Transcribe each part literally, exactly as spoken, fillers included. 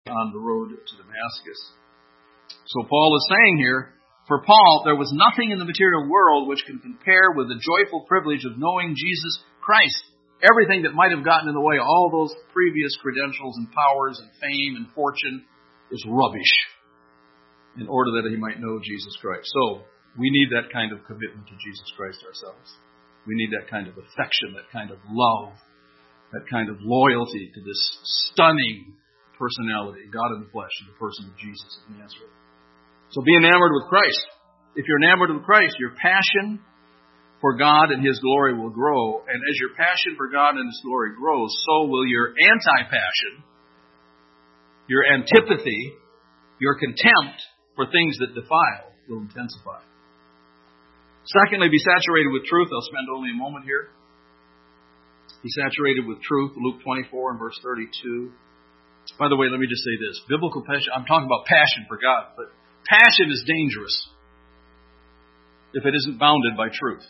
on the road to Damascus. So Paul is saying here, for Paul, there was nothing in the material world which can compare with the joyful privilege of knowing Jesus Christ. Everything that might have gotten in the way, all those previous credentials and powers and fame and fortune, is rubbish in order that he might know Jesus Christ. So, we need that kind of commitment to Jesus Christ ourselves. We need that kind of affection, that kind of love, that kind of loyalty to this stunning personality, God in the flesh, in the person of Jesus of Nazareth. So be enamored with Christ. If you're enamored with Christ, your passion for God and His glory will grow. And as your passion for God and His glory grows, so will your anti-passion, your antipathy, your contempt for things that defile will intensify. Secondly, be saturated with truth. I'll spend only a moment here. Be saturated with truth. Luke twenty-four and verse thirty-two. By the way, let me just say this. Biblical passion, I'm talking about passion for God, but passion is dangerous if it isn't bounded by truth.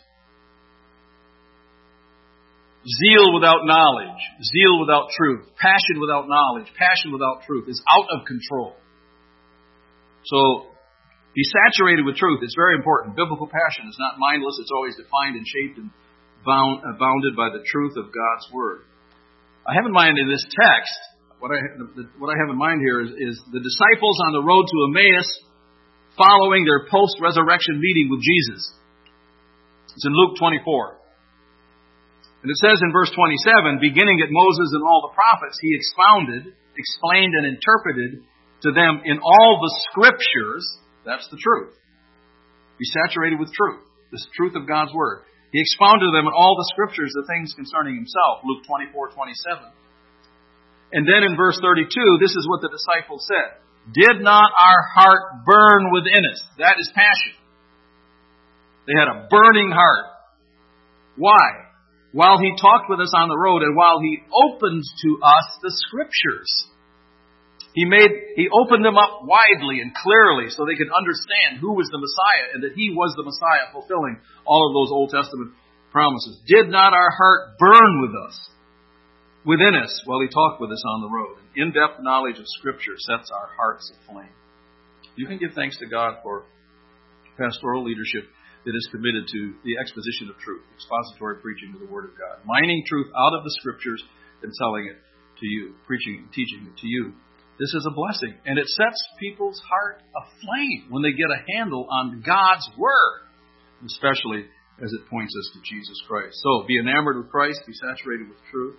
Zeal without knowledge, zeal without truth, passion without knowledge, passion without truth is out of control. So, be saturated with truth. It's very important. Biblical passion is not mindless. It's always defined and shaped and bound, uh, bounded by the truth of God's Word. I have in mind in this text, what I, the, what I have in mind here is, is the disciples on the road to Emmaus following their post-resurrection meeting with Jesus. It's in Luke twenty-four. And it says in verse twenty-seven, beginning at Moses and all the prophets, he expounded, explained, and interpreted to them in all the Scriptures. That's the truth. Be saturated with truth, the truth of God's Word. He expounded to them in all the Scriptures the things concerning Himself, Luke twenty-four twenty-seven. And then in verse thirty-two, this is what the disciples said. Did not our heart burn within us? That is passion. They had a burning heart. Why? While He talked with us on the road and while He opened to us the Scriptures. He made, He opened them up widely and clearly so they could understand who was the Messiah and that He was the Messiah fulfilling all of those Old Testament promises. Did not our heart burn with us, within us, while He talked with us on the road? An in-depth knowledge of Scripture sets our hearts aflame. You can give thanks to God for pastoral leadership that is committed to the exposition of truth, expository preaching of the Word of God, mining truth out of the Scriptures and selling it to you, preaching and teaching it to you. This is a blessing, and it sets people's heart aflame when they get a handle on God's Word, especially as it points us to Jesus Christ. So, be enamored with Christ, be saturated with truth.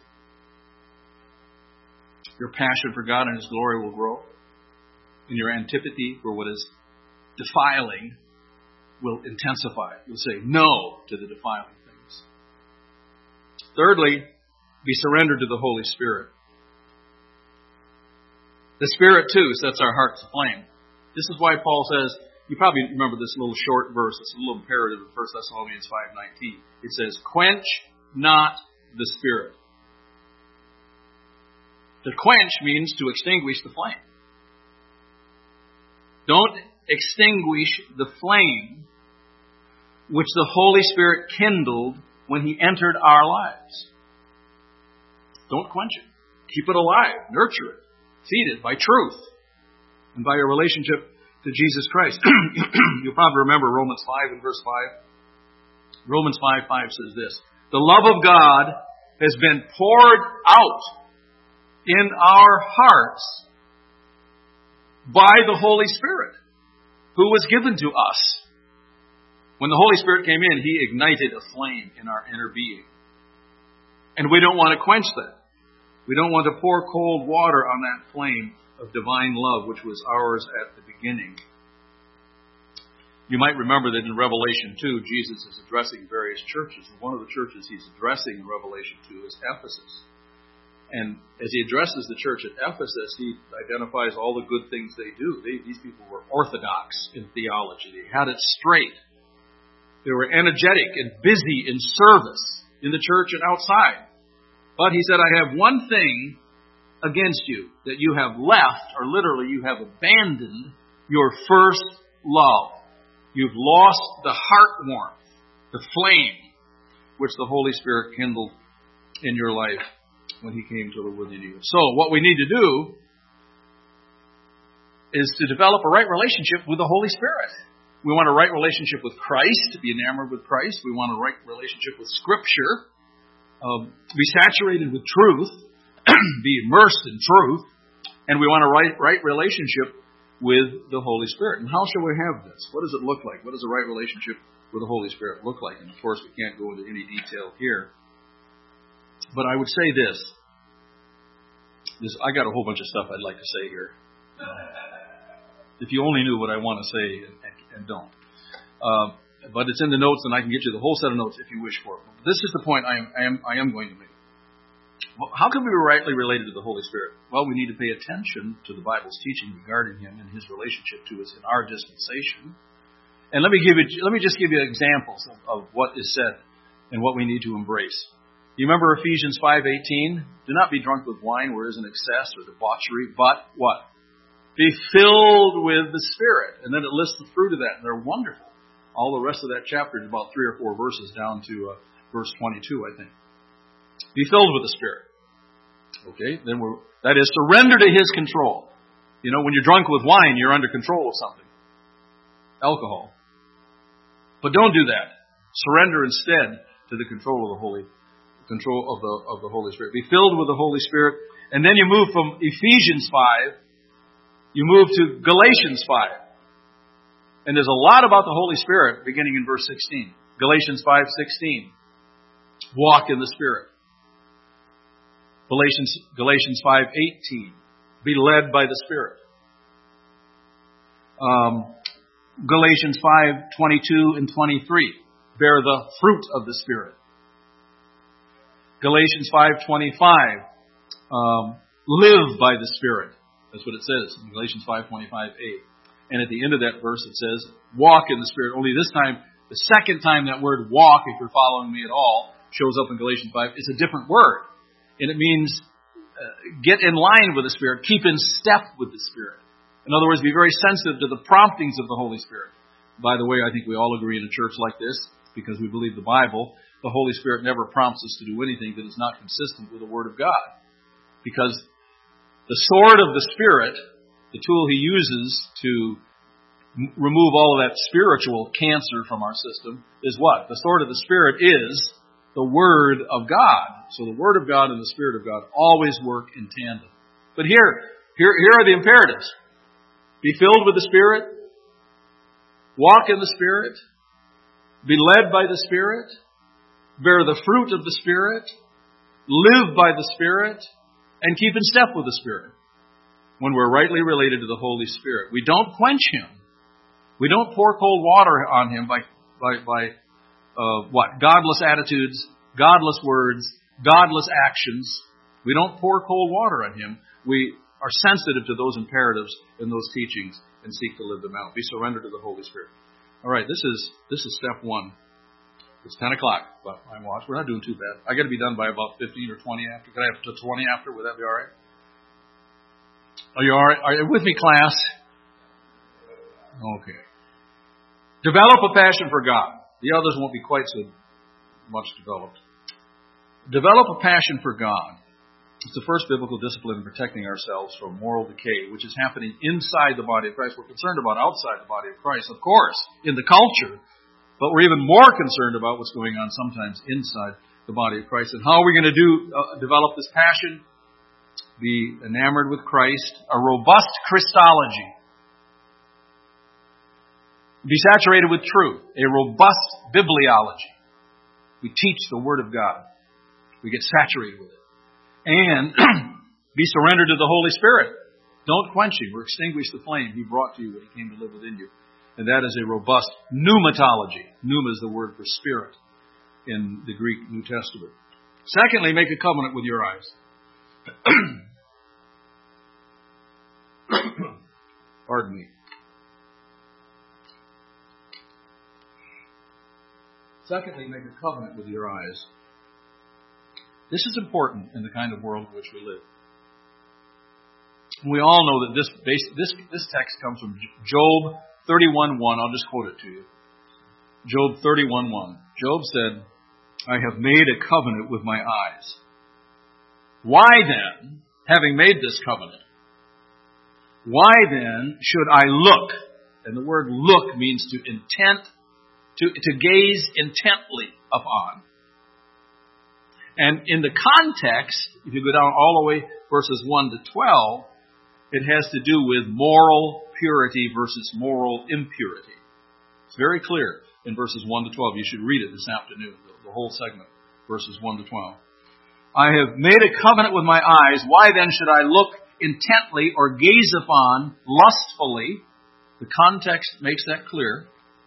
Your passion for God and His glory will grow, and your antipathy for what is defiling will intensify. You'll say no to the defiling things. Thirdly, be surrendered to the Holy Spirit. The Spirit, too, sets our hearts aflame. This is why Paul says, you probably remember this little short verse, it's a little imperative in First Thessalonians five nineteen. It says, quench not the Spirit. To quench means to extinguish the flame. Don't extinguish the flame which the Holy Spirit kindled when He entered our lives. Don't quench it. Keep it alive. Nurture it. Feed it by truth and by your relationship to Jesus Christ. You'll probably remember Romans five and verse five. Romans five five says this. The love of God has been poured out in our hearts by the Holy Spirit who was given to us. When the Holy Spirit came in, He ignited a flame in our inner being. And we don't want to quench that. We don't want to pour cold water on that flame of divine love, which was ours at the beginning. You might remember that in Revelation two, Jesus is addressing various churches. One of the churches He's addressing in Revelation two is Ephesus. And as He addresses the church at Ephesus, He identifies all the good things they do. They, these people were orthodox in theology. They had it straight. They were energetic and busy in service in the church and outside. But He said, I have one thing against you, that you have left, or literally you have abandoned your first love. You've lost the heart warmth, the flame, which the Holy Spirit kindled in your life when He came to live within you. So what we need to do is to develop a right relationship with the Holy Spirit. We want a right relationship with Christ, to be enamored with Christ. We want a right relationship with Scripture, um, to be saturated with truth, be immersed in truth, and we want a right, right relationship with the Holy Spirit. And how shall we have this? What does it look like? What does a right relationship with the Holy Spirit look like? And of course, we can't go into any detail here. But I would say this. this I got a whole bunch of stuff I'd like to say here. If you only knew what I want to say and, and don't. Uh, but it's in the notes, and I can get you the whole set of notes if you wish for it. This is the point I am, I am, I am going to make. Well, how can we be rightly related to the Holy Spirit? Well, we need to pay attention to the Bible's teaching regarding Him and His relationship to us in our dispensation. And let me give you, let me just give you examples of, of what is said and what we need to embrace. You remember Ephesians five eighteen? Do not be drunk with wine where is an excess or debauchery, but what? Be filled with the Spirit. And then it lists the fruit of that, and they're wonderful. All the rest of that chapter is about three or four verses down to uh, verse twenty-two, I think. Be filled with the Spirit. Okay, then we're, that is, surrender to His control. You know, when you're drunk with wine, you're under control of something. Alcohol. But don't do that. Surrender instead to the control of the Holy control of the of the Holy Spirit. Be filled with the Holy Spirit. And then you move from Ephesians five, you move to Galatians five. And there's a lot about the Holy Spirit beginning in verse sixteen. Galatians five sixteen. Walk in the Spirit. Galatians, Galatians five eighteen. Be led by the Spirit. Um, Galatians five twenty-two and twenty-three. Bear the fruit of the Spirit. Galatians five twenty-five. Um, live by the Spirit. That's what it says in Galatians five twenty-five a. And at the end of that verse it says, walk in the Spirit. Only this time, the second time that word walk, if you're following me at all, shows up in Galatians five, it's a different word. And it means uh, get in line with the Spirit. Keep in step with the Spirit. In other words, be very sensitive to the promptings of the Holy Spirit. By the way, I think we all agree in a church like this, because we believe the Bible, the Holy Spirit never prompts us to do anything that is not consistent with the Word of God. Because the sword of the Spirit, the tool He uses to m- remove all of that spiritual cancer from our system, is what? The sword of the Spirit is the Word of God. So the Word of God and the Spirit of God always work in tandem. But here, here, here are the imperatives. Be filled with the Spirit. Walk in the Spirit. Be led by the Spirit. Bear the fruit of the Spirit. Live by the Spirit. And keep in step with the Spirit. When we're rightly related to the Holy Spirit. We don't quench Him. We don't pour cold water on Him by, by, by uh, what? Godless attitudes, godless words, godless actions. We don't pour cold water on Him. We are sensitive to those imperatives and those teachings and seek to live them out. Be surrendered to the Holy Spirit. All right, this is this is step one. It's ten o'clock, but my watch. We're not doing too bad. I got to be done by about fifteen or twenty after. Can I have to twenty after? Would that be all right? Are you all right? Are you with me, class? Okay. Develop a passion for God. The others won't be quite so much developed. Develop a passion for God. It's the first biblical discipline in protecting ourselves from moral decay, which is happening inside the body of Christ. We're concerned about outside the body of Christ, of course, in the culture. But we're even more concerned about what's going on sometimes inside the body of Christ. And how are we going to do uh, develop this passion? Be enamored with Christ. A robust Christology. Be saturated with truth. A robust bibliology. We teach the Word of God. We get saturated with it. And be surrendered to the Holy Spirit. Don't quench Him or extinguish the flame He brought to you when He came to live within you. And that is a robust pneumatology. Pneuma is the word for spirit in the Greek New Testament. Secondly, make a covenant with your eyes. Pardon me. Secondly, make a covenant with your eyes. This is important in the kind of world in which we live. We all know that this this this text comes from Job thirty-one one. I'll just quote it to you. Job thirty-one one. Job said, I have made a covenant with my eyes. Why then, having made this covenant, Why then should I look? And the word look means to intent, to, to gaze intently upon. And in the context, if you go down all the way verses one to twelve, it has to do with moral purity versus moral impurity. It's very clear in verses one to twelve. You should read it this afternoon, the, the whole segment, verses one to twelve. I have made a covenant with my eyes. Why then should I look intently or gaze upon lustfully? The context makes that clear.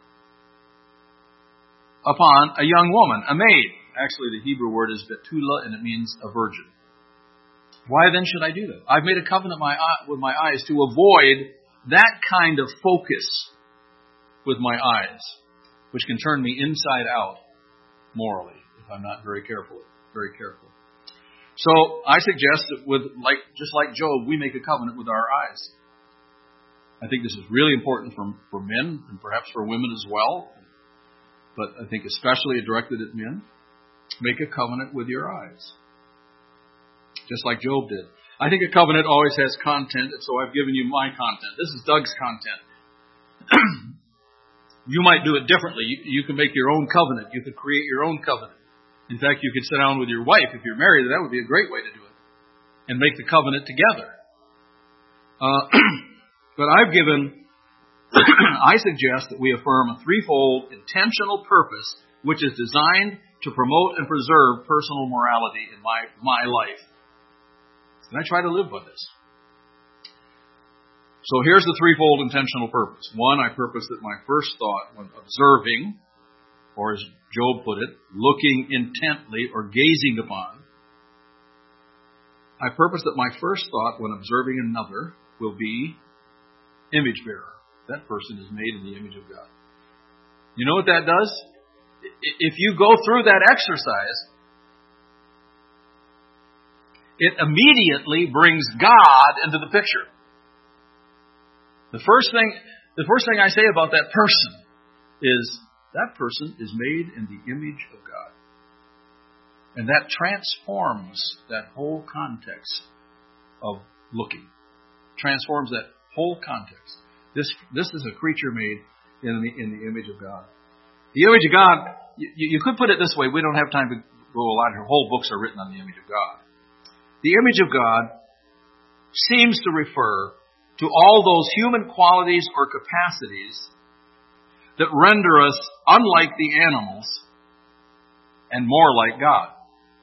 Upon a young woman, a maid. Actually, the Hebrew word is betula, and it means a virgin. Why then should I do that? I've made a covenant my, with my eyes to avoid that kind of focus with my eyes, which can turn me inside out morally if I'm not very careful. Very careful. So I suggest that with like just like Job, we make a covenant with our eyes. I think this is really important for for men and perhaps for women as well, but I think especially directed at men. Make a covenant with your eyes. Just like Job did. I think a covenant always has content, and so I've given you my content. This is Doug's content. You might do it differently. You, you can make your own covenant. You could create your own covenant. In fact, you could sit down with your wife. If you're married, that would be a great way to do it. And make the covenant together. Uh, but I've given, I suggest that we affirm a threefold intentional purpose which is designed to promote and preserve personal morality in my, my life. And I try to live by this. So here's the threefold intentional purpose. One, I purpose that my first thought when observing, or as Job put it, looking intently or gazing upon, I purpose that my first thought when observing another will be image bearer. That person is made in the image of God. You know what that does? If you go through that exercise, it immediately brings God into the picture. The first thing, the first thing I say about that person is that person is made in the image of God. And that transforms that whole context of looking. Transforms that whole context. This, this is a creature made in the, in the image of God. The image of God, you, you could put it this way. We don't have time to go a lot here. Whole books are written on the image of God. The image of God seems to refer to all those human qualities or capacities that render us unlike the animals and more like God.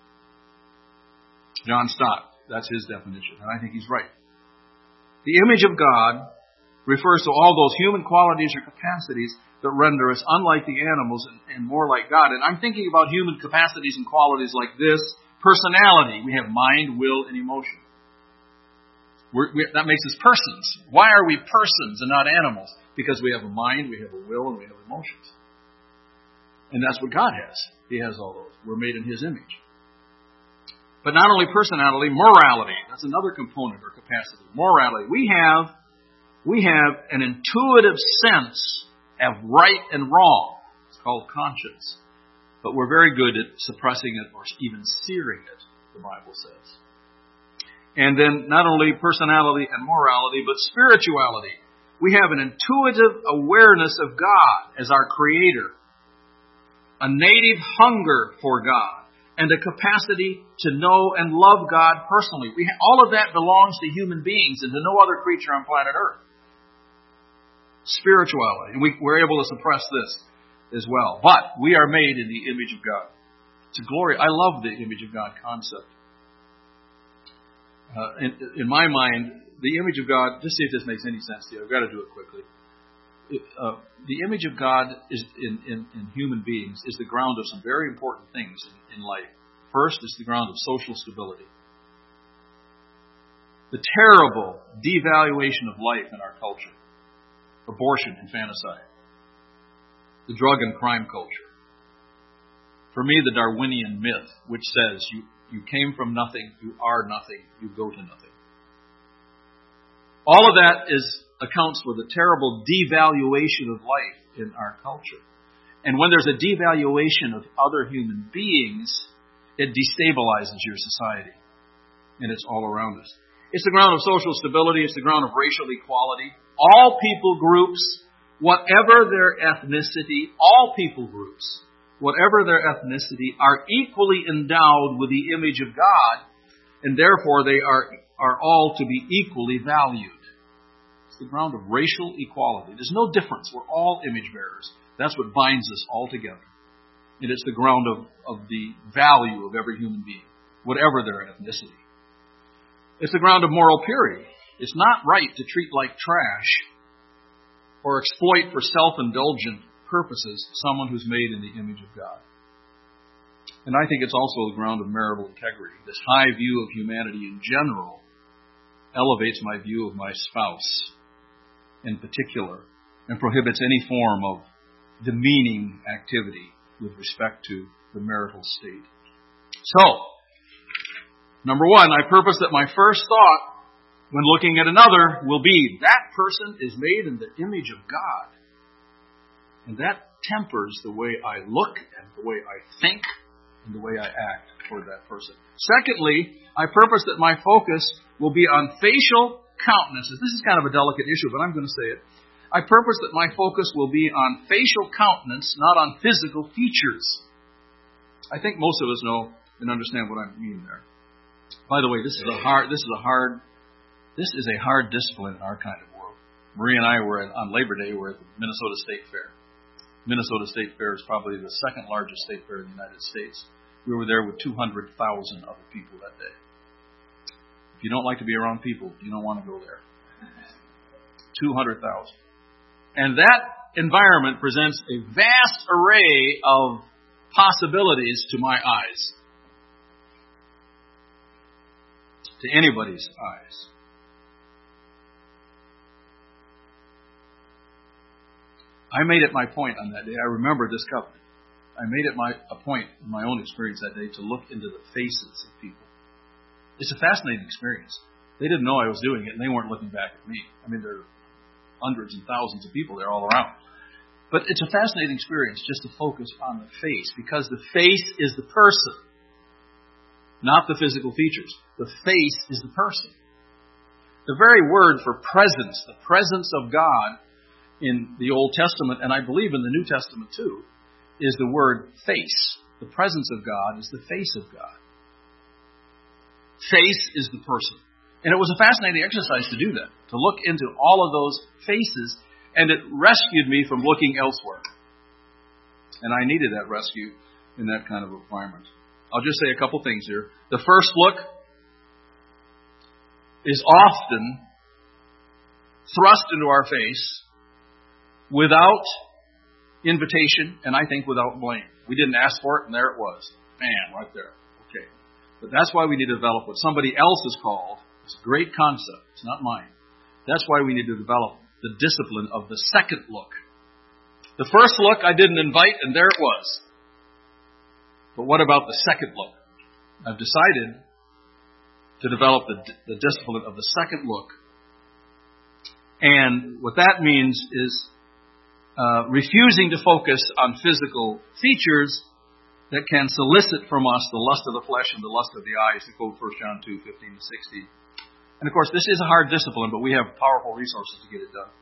John Stott, that's his definition, and I think he's right. The image of God refers to all those human qualities or capacities that render us unlike the animals and, and more like God. And I'm thinking about human capacities and qualities like this. Personality. We have mind, will, and emotion. We're, we, that makes us persons. Why are we persons and not animals? Because we have a mind, we have a will, and we have emotions. And that's what God has. He has all those. We're made in His image. But not only personality, morality. That's another component or capacity. Morality. We have, we have an intuitive sense of right and wrong. It's called conscience. But we're very good at suppressing it or even searing it, the Bible says. And then not only personality and morality, but spirituality. We have an intuitive awareness of God as our Creator. A native hunger for God. And a capacity to know and love God personally. We ha- all of that belongs to human beings and to no other creature on planet Earth. Spirituality. And we, we're able to suppress this as well. But we are made in the image of God. It's a glory. I love the image of God concept. Uh, in, in my mind, the image of God, just see if this makes any sense to you. I've got to do it quickly. It, uh, the image of God is in, in, in human beings is the ground of some very important things in, in life. First, it's the ground of social stability. The terrible devaluation of life in our culture. Abortion, infanticide. The drug and crime culture. For me, the Darwinian myth, which says you, you came from nothing, you are nothing, you go to nothing. All of that is accounts for the terrible devaluation of life in our culture. And when there's a devaluation of other human beings, it destabilizes your society. And it's all around us. It's the ground of social stability. It's the ground of racial equality. All people groups, whatever their ethnicity, all people groups, whatever their ethnicity, are equally endowed with the image of God, and therefore they are, are all to be equally valued. It's the ground of racial equality. There's no difference. We're all image bearers. That's what binds us all together. And it's the ground of, of the value of every human being, whatever their ethnicity. It's the ground of moral purity. It's not right to treat like trash or exploit for self-indulgent purposes someone who's made in the image of God. And I think it's also the ground of marital integrity. This high view of humanity in general elevates my view of my spouse in particular and prohibits any form of demeaning activity with respect to the marital state. So, number one, I purpose that my first thought when looking at another will be, that person is made in the image of God. And that tempers the way I look and the way I think and the way I act toward that person. Secondly, I purpose that my focus will be on facial countenances. This is kind of a delicate issue, but I'm going to say it. I purpose that my focus will be on facial countenance, not on physical features. I think most of us know and understand what I mean there. By the way, this is a hard, this is a hard, this is a hard discipline in our kind of world. Marie and I were at, on Labor Day, we're at the Minnesota State Fair. Minnesota State Fair is probably the second largest state fair in the United States. We were there with two hundred thousand other people that day. If you don't like to be around people, you don't want to go there. two hundred thousand. And that environment presents a vast array of possibilities to my eyes. To anybody's eyes. I made it my point on that day. I remember this covenant. I made it my a point in my own experience that day to look into the faces of people. It's a fascinating experience. They didn't know I was doing it, and they weren't looking back at me. I mean, there are hundreds and thousands of people there all around. But it's a fascinating experience just to focus on the face, because the face is the person, not the physical features. The face is the person. The very word for presence, the presence of God in the Old Testament, and I believe in the New Testament too, is the word face. The presence of God is the face of God. Face is the person. And it was a fascinating exercise to do that, to look into all of those faces, and it rescued me from looking elsewhere. And I needed that rescue in that kind of environment. I'll just say a couple things here. The first look is often thrust into our face without invitation, and I think without blame. We didn't ask for it, and there it was. Bam, right there. Okay. But that's why we need to develop what somebody else has called. It's a great concept. It's not mine. That's why we need to develop the discipline of the second look. The first look I didn't invite, and there it was. But what about the second look? I've decided to develop the, the discipline of the second look. And what that means is uh, refusing to focus on physical features that can solicit from us the lust of the flesh and the lust of the eyes, to quote First John two, fifteen to sixteen. And of course, this is a hard discipline, but we have powerful resources to get it done.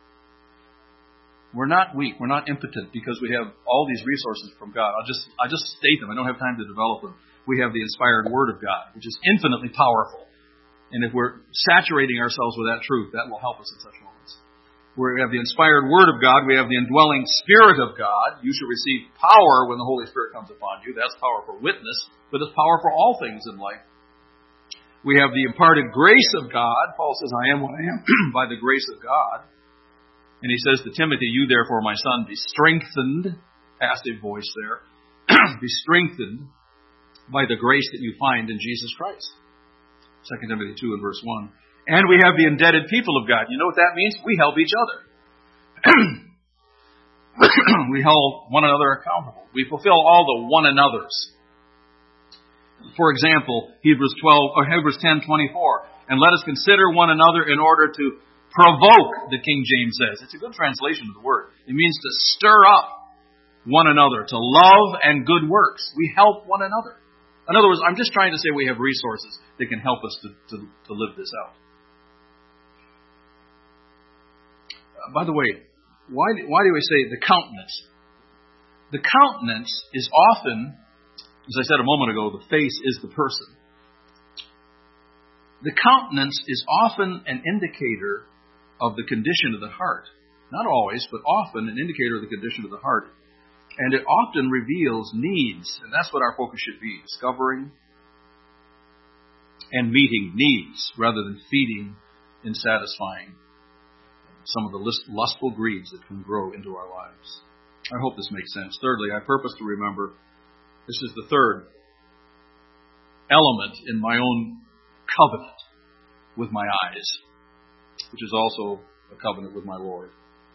We're not weak. We're not impotent because we have all these resources from God. I'll just, I'll just state them. I don't have time to develop them. We have the inspired Word of God, which is infinitely powerful. And if we're saturating ourselves with that truth, that will help us in such moments. We have the inspired Word of God. We have the indwelling Spirit of God. You shall receive power when the Holy Spirit comes upon you. That's power for witness, but it's power for all things in life. We have the imparted grace of God. Paul says, I am what I am by the grace of God. And he says to Timothy, you therefore, my son, be strengthened, passive voice there, be strengthened by the grace that you find in Jesus Christ. Second Timothy two and verse one. And we have the indebted people of God. You know what that means? We help each other. We hold one another accountable. We fulfill all the one another's. For example, Hebrews twelve or Hebrews ten twenty-four. And let us consider one another in order to provoke, the King James says. It's a good translation of the word. It means to stir up one another, to love and good works. We help one another. In other words, I'm just trying to say we have resources that can help us to, to, to live this out. Uh, by the way, why, why do I say the countenance? The countenance is often, as I said a moment ago, the face is the person. The countenance is often an indicator of the condition of the heart. Not always, but often an indicator of the condition of the heart. And it often reveals needs, and that's what our focus should be, discovering and meeting needs rather than feeding and satisfying some of the lustful greeds that can grow into our lives. I hope this makes sense. Thirdly, I purpose to remember, this is the third element in my own covenant with my eyes, which is also a covenant with my Lord.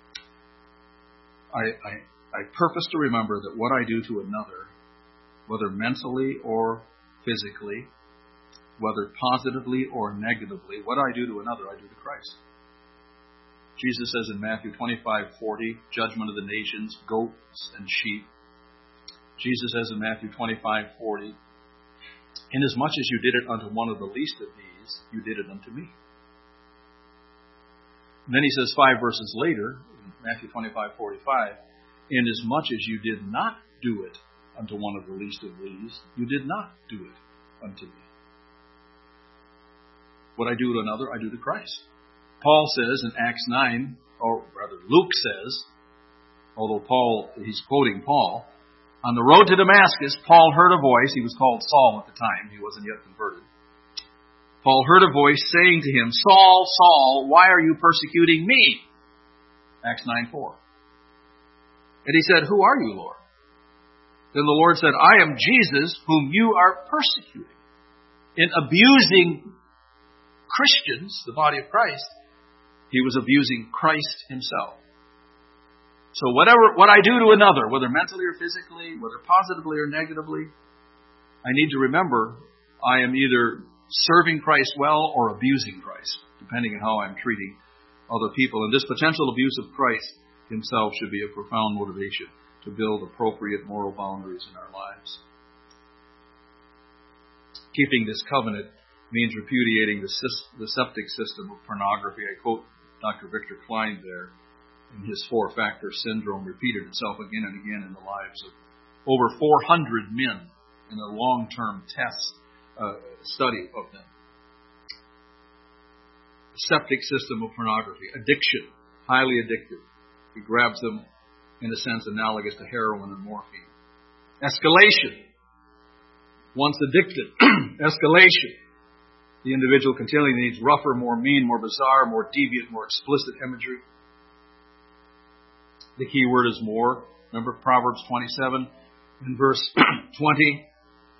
I, I, I purpose to remember that what I do to another, whether mentally or physically, whether positively or negatively, what I do to another, I do to Christ. Jesus says in Matthew twenty-five forty, judgment of the nations, goats and sheep. Jesus says in Matthew twenty-five forty, inasmuch as you did it unto one of the least of these, you did it unto me. And then he says five verses later, in Matthew twenty-five forty-five, inasmuch as you did not do it unto one of the least of these, you did not do it unto me. What I do to another, I do to Christ. Paul says in Acts nine, or rather Luke says, although Paul, he's quoting Paul, on the road to Damascus, Paul heard a voice. He was called Saul at the time. He wasn't yet converted. Paul heard a voice saying to him, Saul, Saul, why are you persecuting me? Acts nine four. And he said, who are you, Lord? Then the Lord said, I am Jesus whom you are persecuting. In abusing Christians, the body of Christ, he was abusing Christ himself. So whatever what I do to another, whether mentally or physically, whether positively or negatively, I need to remember I am either serving Christ well or abusing Christ, depending on how I'm treating other people. And this potential abuse of Christ himself should be a profound motivation to build appropriate moral boundaries in our lives. Keeping this covenant means repudiating the, the septic system of pornography. I quote Doctor Victor Klein there. And his four-factor syndrome repeated itself again and again in the lives of over four hundred men in a long-term test uh, study of them. The septic system of pornography, addiction, highly addictive. He grabs them in a sense analogous to heroin and morphine. Escalation. Once addicted, escalation. The individual continually needs rougher, more mean, more bizarre, more deviant, more explicit imagery. The key word is more. Remember Proverbs twenty-seven in verse twenty.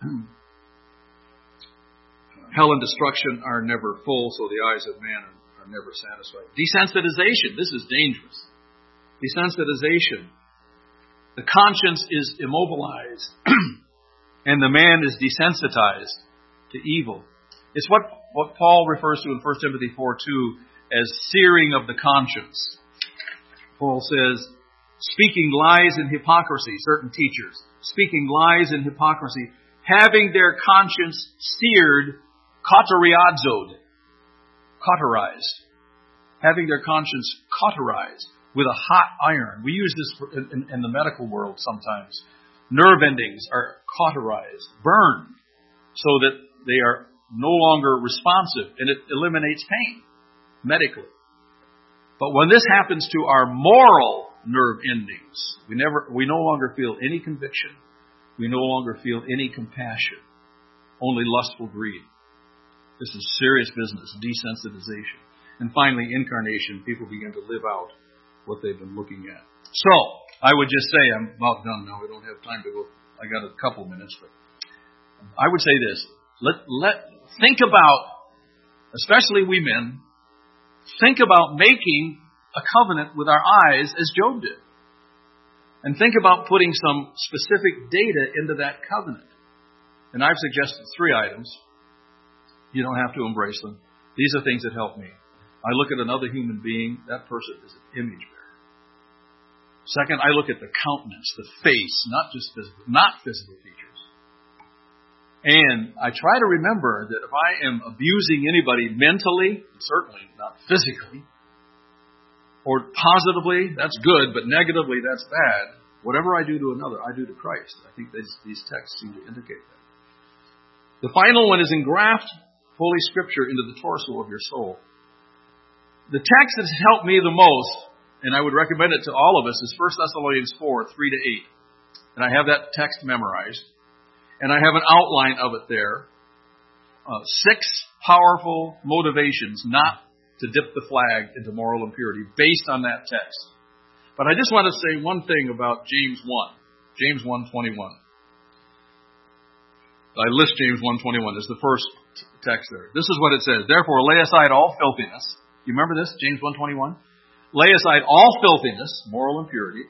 Hell and destruction are never full, so the eyes of man are, are never satisfied. Desensitization. This is dangerous. Desensitization. The conscience is immobilized, and the man is desensitized to evil. It's what, what Paul refers to in First Timothy four two as searing of the conscience. Paul says, speaking lies and hypocrisy, certain teachers, speaking lies and hypocrisy, having their conscience seared, cauteriazoed, cauterized, having their conscience cauterized with a hot iron. We use this in, in, in the medical world sometimes. Nerve endings are cauterized, burned, so that they are no longer responsive, and it eliminates pain medically. But when this happens to our moral nerve endings, we never, we no longer feel any conviction. We no longer feel any compassion. Only lustful greed. This is serious business, desensitization. And finally, incarnation. People begin to live out what they've been looking at. So, I would just say, I'm about done now. We don't have time to go. I got a couple minutes, but I would say this. Let, let, think about, especially we men, think about making a covenant with our eyes as Job did. And think about putting some specific data into that covenant. And I've suggested three items. You don't have to embrace them. These are things that help me. I look at another human being, that person is an image bearer. Second, I look at the countenance, the face, not just physical, not physical features. And I try to remember that if I am abusing anybody mentally, certainly not physically, or positively, that's good, but negatively, that's bad. Whatever I do to another, I do to Christ. I think these, these texts seem to indicate that. The final one is engraft Holy Scripture into the torso of your soul. The text that has helped me the most, and I would recommend it to all of us, is First Thessalonians four, three to eight. And I have that text memorized. And I have an outline of it there. Uh, six powerful motivations not to dip the flag into moral impurity based on that text. But I just want to say one thing about James one. James one twenty-one. I list James one twenty-one as the first text there. This is what it says. Therefore, lay aside all filthiness. You remember this? James one twenty-one? Lay aside all filthiness, moral impurity,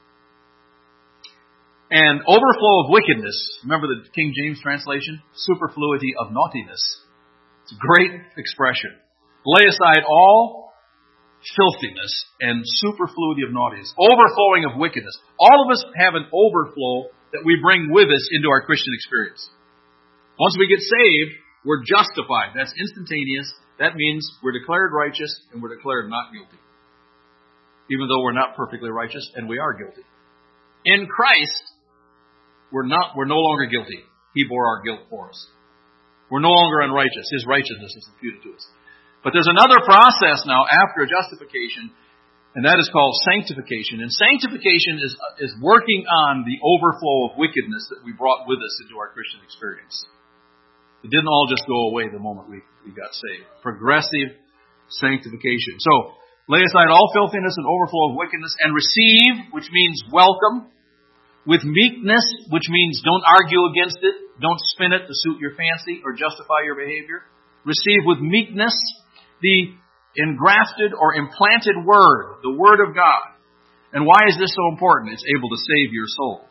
and overflow of wickedness. Remember the King James translation? Superfluity of naughtiness. It's a great expression. Lay aside all filthiness and superfluity of naughtiness. Overflowing of wickedness. All of us have an overflow that we bring with us into our Christian experience. Once we get saved, we're justified. That's instantaneous. That means we're declared righteous and we're declared not guilty. Even though we're not perfectly righteous and we are guilty. In Christ, we're not, we're no longer guilty. He bore our guilt for us. We're no longer unrighteous. His righteousness is imputed to us. But there's another process now after justification, and that is called sanctification. And sanctification is, is working on the overflow of wickedness that we brought with us into our Christian experience. It didn't all just go away the moment we, we got saved. Progressive sanctification. So, lay aside all filthiness and overflow of wickedness, and receive, which means welcome, with meekness, which means don't argue against it, don't spin it to suit your fancy or justify your behavior. Receive with meekness the engrafted or implanted Word, the Word of God. And why is this so important? It's able to save your souls.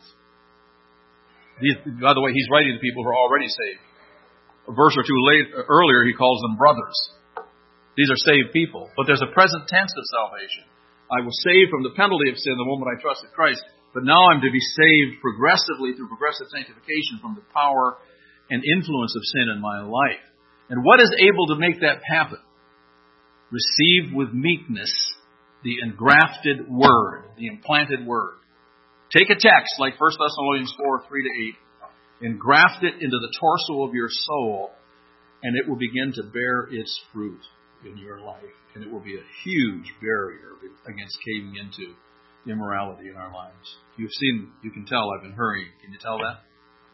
By the way, he's writing to people who are already saved. A verse or two later, earlier, he calls them brothers. These are saved people. But there's a present tense of salvation. I was saved from the penalty of sin the moment I trusted Christ. But now I'm to be saved progressively through progressive sanctification from the power and influence of sin in my life. And what is able to make that happen? Receive with meekness the engrafted Word, the implanted Word. Take a text like First Thessalonians four, three to eight, engraft it into the torso of your soul, and it will begin to bear its fruit in your life. And it will be a huge barrier against caving into immorality in our lives. You've seen, you can tell I've been hurrying. Can you tell that?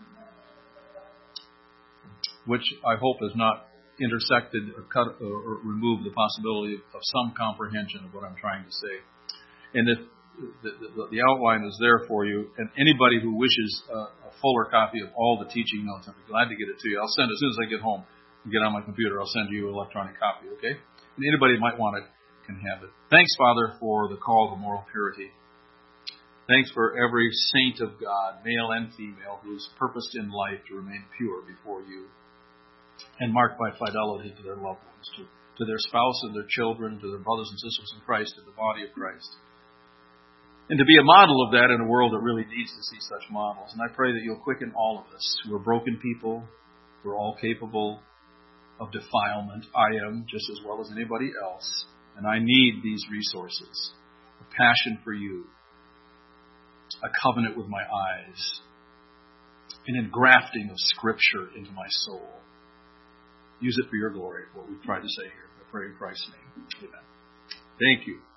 Which I hope has not intersected or cut or removed the possibility of some comprehension of what I'm trying to say. And if the, the, the outline is there for you, and anybody who wishes a, a fuller copy of all the teaching notes, I'd be glad to get it to you. I'll send it as soon as I get home and get on my computer. I'll send you an electronic copy, okay? And anybody who might want it can have it. Thanks, Father, for the call to moral purity. Thanks for every saint of God, male and female, who is purposed in life to remain pure before you and marked by fidelity to their loved ones, to, to their spouse and their children, to their brothers and sisters in Christ, to the body of Christ. And to be a model of that in a world that really needs to see such models. And I pray that you'll quicken all of us. We're broken people. We're all capable of defilement. I am just as well as anybody else. And I need these resources. A passion for you. A covenant with my eyes. An engrafting of Scripture into my soul. Use it for your glory, what we've tried to say here. I pray in Christ's name. Amen. Thank you.